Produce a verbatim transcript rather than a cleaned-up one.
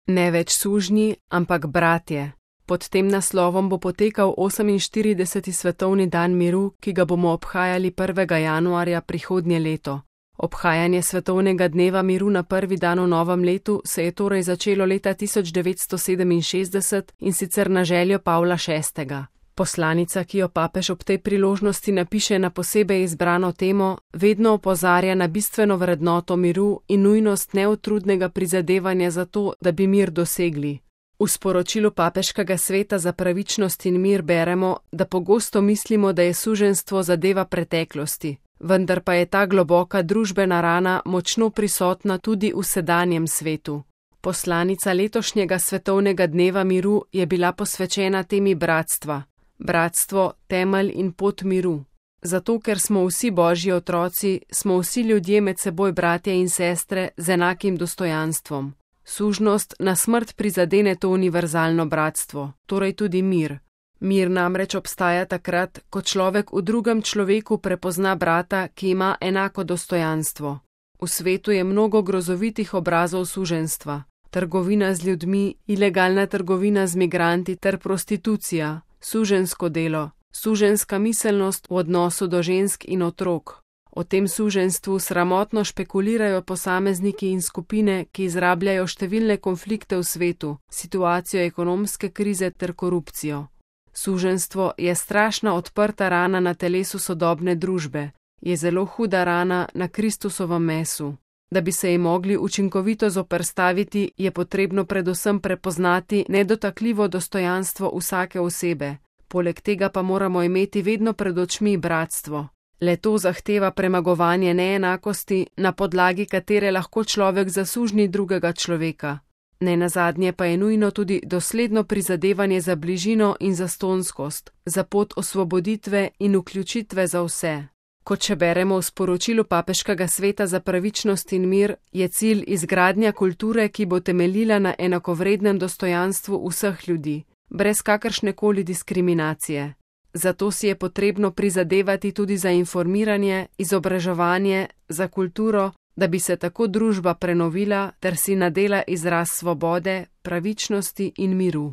Ne več sužnji, ampak bratje. Pod tem naslovom bo potekal oseminštirideseti svetovni dan miru, ki ga bomo obhajali prvega januarja prihodnje leto. Obhajanje svetovnega dneva miru na prvi dan v novem letu se je torej začelo leta tisoč devetsto sedeminšestdeset in sicer na željo Pavla šestega. Poslanica, ki jo papež ob tej priložnosti napiše na posebej izbrano temo, vedno opozarja na bistveno vrednoto miru in nujnost neutrudnega prizadevanja za to, da bi mir dosegli. V sporočilu Papeškega sveta za pravičnost in mir beremo, da pogosto mislimo, da je suženjstvo zadeva preteklosti, vendar pa je ta globoka družbena rana močno prisotna tudi v sedanjem svetu. Poslanica letošnjega svetovnega dneva miru je bila posvečena temi bratstva. Bratstvo, temelj in pot miru. Zato, ker smo vsi božji otroci, smo vsi ljudje med seboj bratje in sestre z enakim dostojanstvom. Sužnost na smrt prizadene to univerzalno bratstvo, torej tudi mir. Mir namreč obstaja takrat, ko človek v drugem človeku prepozna brata, ki ima enako dostojanstvo. V svetu je mnogo grozovitih obrazov suženjstva. Trgovina z ljudmi, ilegalna trgovina z migranti ter prostitucija, suženjsko delo, suženjska miselnost v odnosu do žensk in otrok. O tem suženjstvu sramotno špekulirajo posamezniki in skupine, ki izrabljajo številne konflikte v svetu, situacijo ekonomske krize ter korupcijo. Suženjstvo je strašna odprta rana na telesu sodobne družbe, je zelo huda rana na Kristusovem mesu. Da bi se ji mogli učinkovito zoperstaviti, je potrebno predvsem prepoznati nedotakljivo dostojanstvo vsake osebe, poleg tega pa moramo imeti vedno pred očmi bratstvo. Le to zahteva premagovanje neenakosti, na podlagi katere lahko človek zasužni drugega človeka. Nenazadnje pa je nujno tudi dosledno prizadevanje za bližino in zastonskost, za pot osvoboditve in vključitve za vse. Kot še beremo v sporočilu Papeškega sveta za pravičnost in mir, je cilj izgradnja kulture, ki bo temeljila na enakovrednem dostojanstvu vseh ljudi, brez kakršnekoli diskriminacije. Zato si je potrebno prizadevati tudi za informiranje, izobraževanje, za kulturo, da bi se tako družba prenovila ter si nadela izraz svobode, pravičnosti in miru.